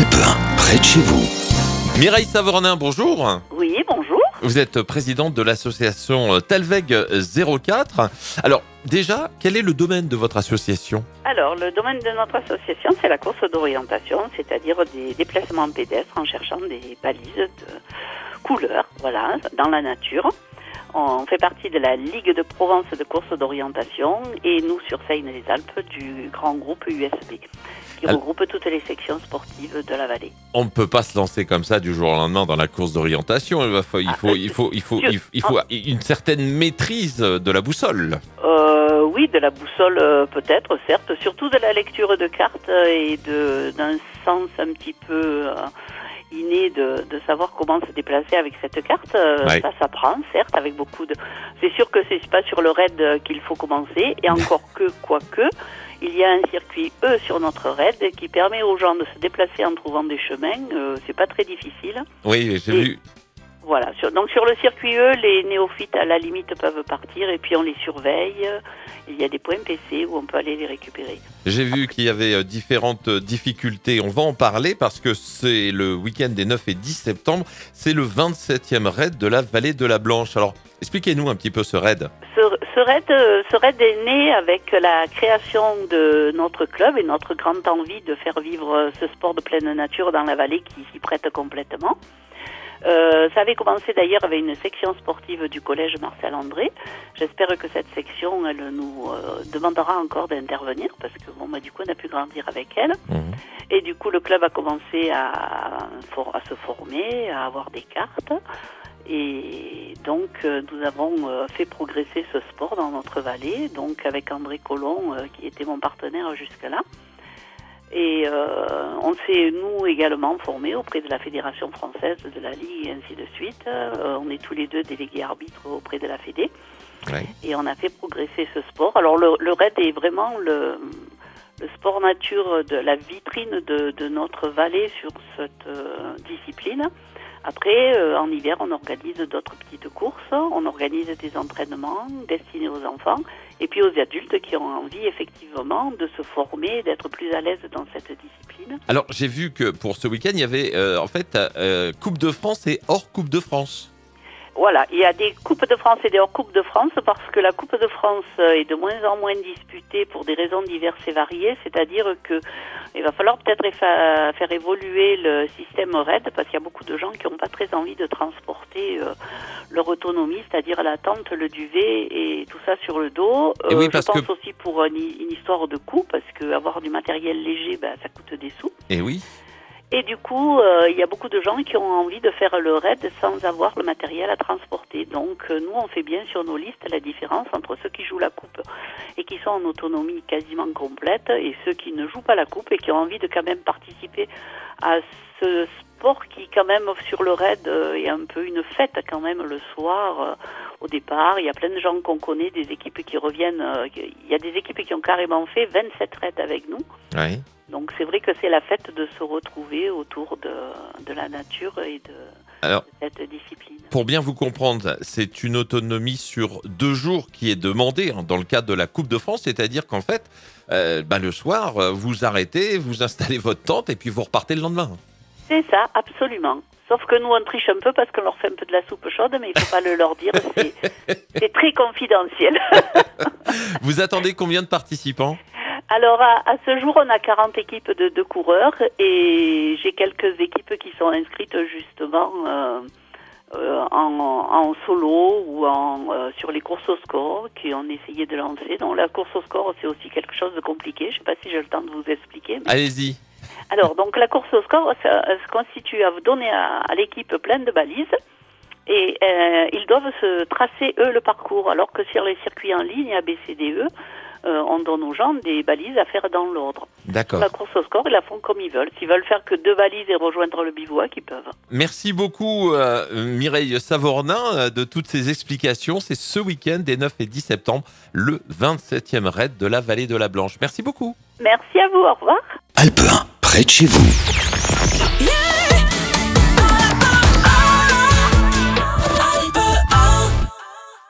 Alpe 1, près de chez vous. Mireille Savornin, bonjour. Oui, bonjour. Vous êtes présidente de l'association Talweg 04. Alors, déjà, quel est le domaine de votre association ? Alors, le domaine de notre association, c'est la course d'orientation, c'est-à-dire des déplacements pédestres en cherchant des balises de couleurs, voilà, dans la nature. On fait partie de la Ligue de Provence de course d'orientation et nous, sur Seine-les-Alpes, du grand groupe USB, qui regroupe toutes les sections sportives de la vallée. On ne peut pas se lancer comme ça du jour au lendemain dans la course d'orientation. Il faut une certaine maîtrise de la boussole. Oui, de la boussole peut-être, certes, surtout de la lecture de cartes et d'un sens un petit peu inné de savoir comment se déplacer avec cette carte. Ouais. Ça s'apprend, certes, avec beaucoup de... C'est sûr que c'est pas sur le raid qu'il faut commencer, et encore quoique, il y a un circuit E sur notre raid qui permet aux gens de se déplacer en trouvant des chemins. C'est pas très difficile. Oui, j'ai vu. Voilà, donc sur le circuit E, les néophytes à la limite peuvent partir et puis on les surveille. Il y a des points PC où on peut aller les récupérer. J'ai vu qu'il y avait différentes difficultés. On va en parler parce que c'est le week-end des 9 et 10 septembre. C'est le 27e raid de la vallée de la Blanche. Alors, expliquez-nous un petit peu ce raid. Ce raid est né avec la création de notre club et notre grande envie de faire vivre ce sport de pleine nature dans la vallée qui s'y prête complètement. Ça avait commencé d'ailleurs avec une section sportive du collège Marcel André. J'espère que cette section, elle nous demandera encore d'intervenir parce que du coup, on a pu grandir avec elle. Mmh. Et du coup, le club a commencé à se former, à avoir des cartes. Et donc, nous avons fait progresser ce sport dans notre vallée, donc avec André Collomb, qui était mon partenaire jusque-là. Et on s'est, nous, également formés auprès de la Fédération française, de la Ligue, et ainsi de suite. On est tous les deux délégués arbitres auprès de la Fédé. Ouais. Et on a fait progresser ce sport. Alors, le raid est vraiment le sport nature, de la vitrine de notre vallée sur cette discipline. Après, en hiver, on organise d'autres petites courses, on organise des entraînements destinés aux enfants et puis aux adultes qui ont envie effectivement de se former, d'être plus à l'aise dans cette discipline. Alors, j'ai vu que pour ce week-end, il y avait Coupe de France et hors Coupe de France. Voilà, il y a des Coupes de France et des hors-Coupes de France parce que la Coupe de France est de moins en moins disputée pour des raisons diverses et variées, c'est-à-dire que il va falloir peut-être faire évoluer le système RAID parce qu'il y a beaucoup de gens qui n'ont pas très envie de transporter leur autonomie, c'est-à-dire la tente, le duvet et tout ça sur le dos. Oui, je pense aussi pour une histoire de coût parce qu'avoir du matériel léger, ça coûte des sous. Et oui. Et du coup, il y a beaucoup de gens qui ont envie de faire le raid sans avoir le matériel à transporter. Donc, nous, on fait bien sur nos listes la différence entre ceux qui jouent la coupe et qui sont en autonomie quasiment complète et ceux qui ne jouent pas la coupe et qui ont envie de quand même participer à ce sport qui, quand même, sur le raid, est un peu une fête quand même le soir. Au départ, il y a plein de gens qu'on connaît, des équipes qui reviennent. Il y a des équipes qui ont carrément fait 27 raids avec nous. Oui. Donc c'est vrai que c'est la fête de se retrouver autour de la nature et de cette discipline. Pour bien vous comprendre, c'est une autonomie sur 2 jours qui est demandée dans le cadre de la Coupe de France, c'est-à-dire qu'en fait, le soir, vous arrêtez, vous installez votre tente et puis vous repartez le lendemain. C'est ça, absolument. Sauf que nous, on triche un peu parce qu'on leur fait un peu de la soupe chaude, mais il ne faut pas le leur dire, c'est très confidentiel. Vous attendez combien de participants ? Alors, à ce jour, on a 40 équipes de coureurs et j'ai quelques équipes qui sont inscrites justement en solo ou sur les courses au score qu'on essayait de lancer. Donc, la course au score, c'est aussi quelque chose de compliqué. Je ne sais pas si j'ai le temps de vous expliquer. Mais... Allez-y. Alors, donc, la course au score, ça se constitue à donner à l'équipe plein de balises. Et ils doivent se tracer, eux, le parcours. Alors que sur les circuits en ligne, ABCDE, on donne aux gens des balises à faire dans l'ordre. D'accord. La course au score, ils la font comme ils veulent. S'ils veulent faire que 2 balises et rejoindre le bivouac, ils peuvent. Merci beaucoup Mireille Savornin de toutes ces explications. C'est ce week-end des 9 et 10 septembre, le 27e raid de la vallée de la Blanche. Merci beaucoup. Merci à vous, au revoir. Alpe 1, près de chez vous.